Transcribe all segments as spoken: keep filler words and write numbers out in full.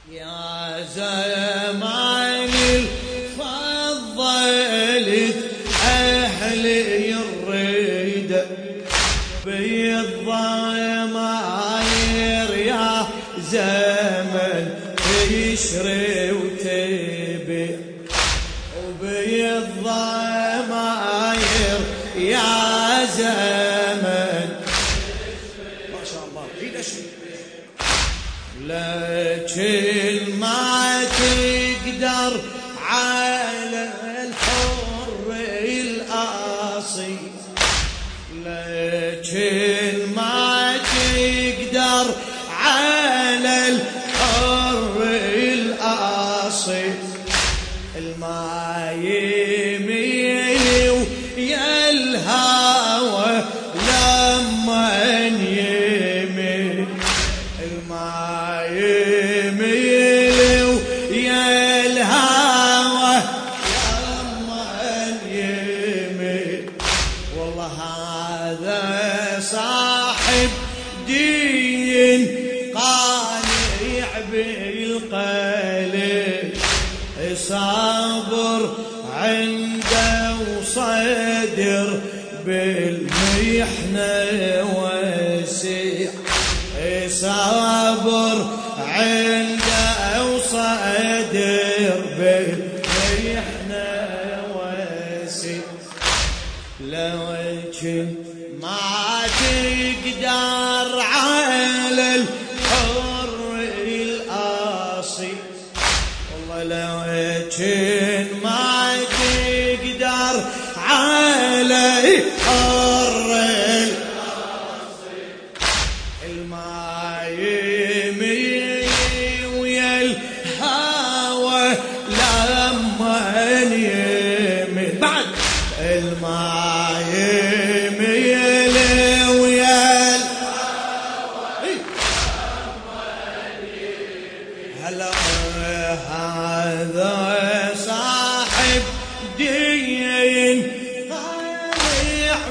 يا زمان فضلت أهلي الريدة بالضماير يا زمن تشري وتبيع وبالضماير يا زمن ما شاء الله عيد أشهر لكن ما تقدر على الحر الأصيل لكن ما تقدر على الحر الأصيل الما يميل ويا الهوى لما يميل الما يميل ويا الهوى لما يميل والله هذا صاحب دين قانع بالقلب صابر عنده وصدر بالمحنة واسع صابر عنده وصدر بالمحنة واسع لكن ما تقدر على الحر الأصيل لكن ما تقدر على الحر الما يميل ويا الهوى لما يميل بعد الما يميل ويا الهوى لما يميل هلا هذا صاحب دين طالع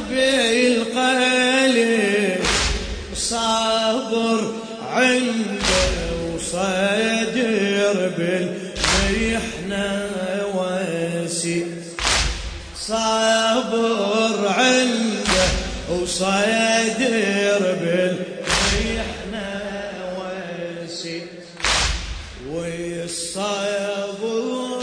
بالقلب صابر عنده وصدر بالمحنة واسع صابر عنده وصدر بالمحنة واسع والصبر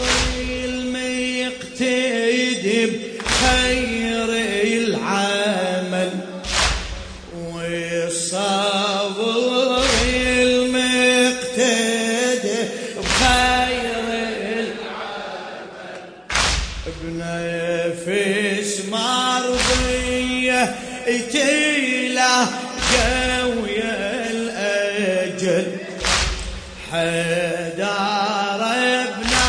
المقتدي بخير العمل والصبر المقتدي بخير العمل بنفس مرضية تلا جويا الأجل حدار ابنا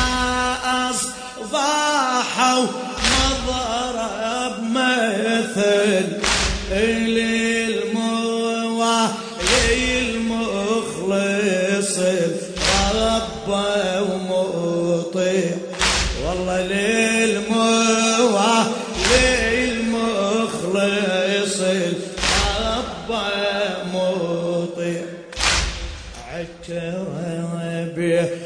أصباحوا مضرب مثل للموالي المخلص ربه ومطيع والله للموالي المخلص ربه مطيع عترب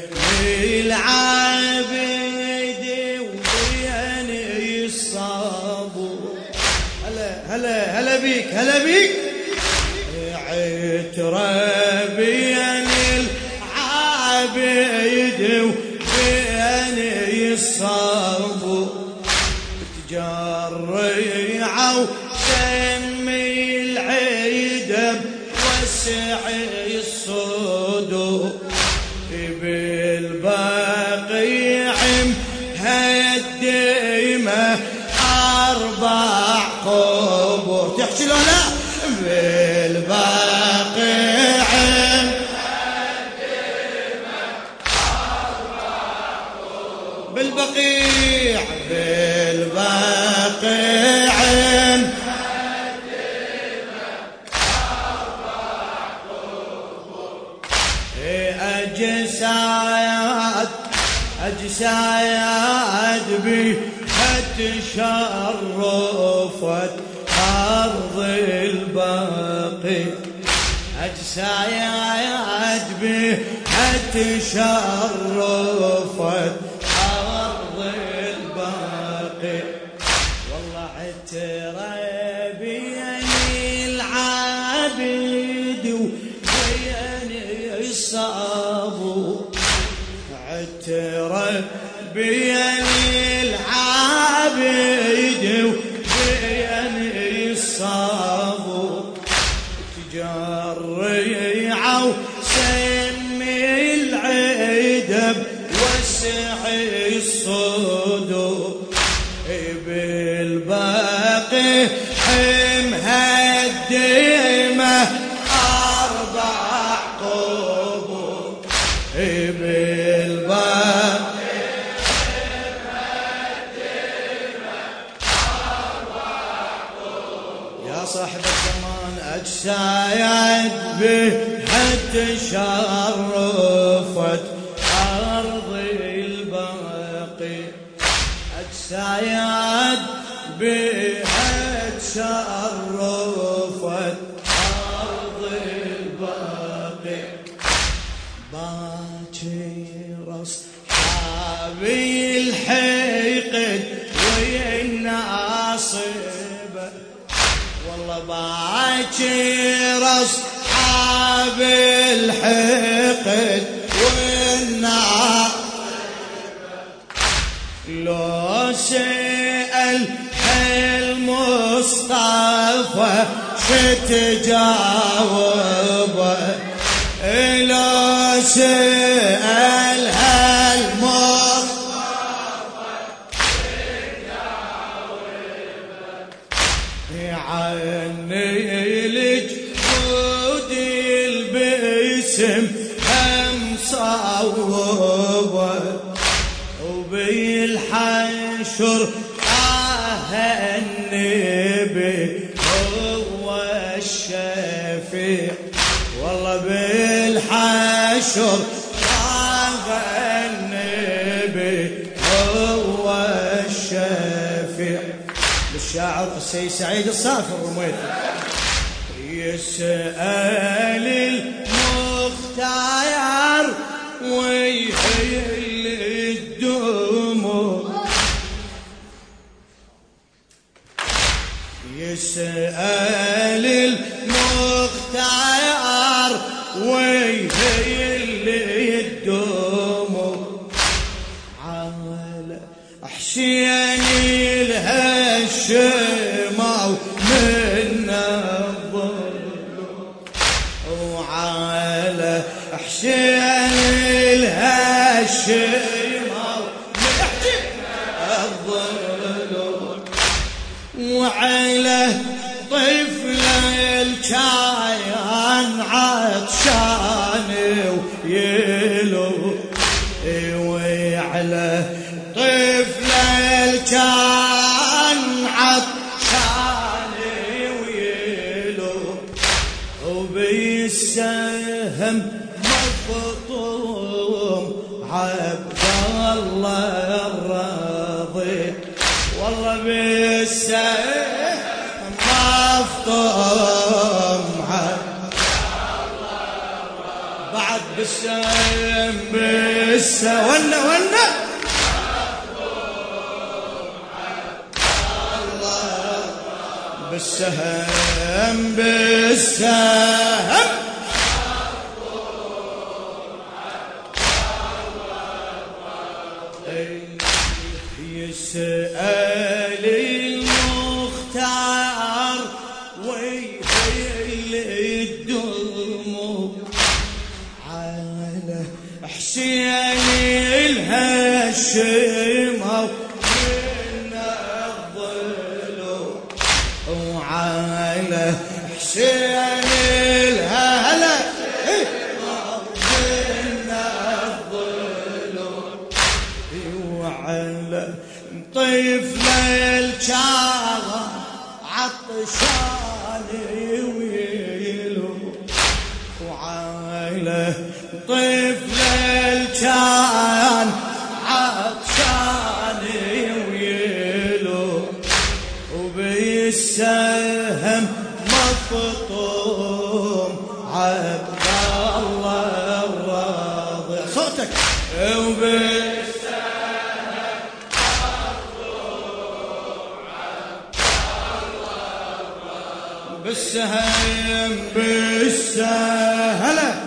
بالعابد وبيني الصابر هلا هلا هلا بيك هلا بيك عترب بيني العابد وبيني الصابر تجرع وسمي العيدب وسع الصدور بالبقيع مهدمة أربع قبور تحكي له لا بالبقيع مهدمة أربع قبور بالبقيع بالبقيع أجساد أجساد بها تشرفت أرض الباقي أجساد بها تشرفت أرض الباقي والله عترة بين العابد وبين الصابو عترة بين العابد وبين الصابو تجرعوا سمي العدب وسعي الصدور بالباقي حمها الدمى أربع قبور بالباقي حمها الدمى أربع قبور يا صاحب الزمان أجساد بها تشرفت أرض الباقي أجساد بها تشرفت أرض الباقي باكر أصحابي الحقد والناصب والله باكر أصحاب الحقد والناصب لو سأل المصطفى شتجاوب لو سأل المصطفى شتجاوب عني الجود البسم هم صوب وبالحشر آه النبي هو الشفيع والله بالحشر آه النبي هو الشفيع للشاعر السيد سعيد الصافي رميته يسأل المختار ويهيل الدموع يسأل المختار ويهيل الدموع على حسين الهشماو من الظلم وعلى حسين الهشماو من الظلم وعلى طفل الكايان عطشان ويلو وعلى طفل الكايان عطشان ويلو وبالسهم مفطوم عبد الله الراضي والله بالسهم مفطوم عبد الله الراضي بعد بالسهم بالسهم ولا ولا بالسهم بالسهم يسأل المختار ويهيل الدموع على حسين الهشماو من الظلم وعلى حسين الهلا من الظلم وعلى طفل الشارع عطشان ويلو وعلى طفل الشارع عطشان ويلو وبالسهم مفطوم عبد الله الراضي صوتك بالسهم بالسهلة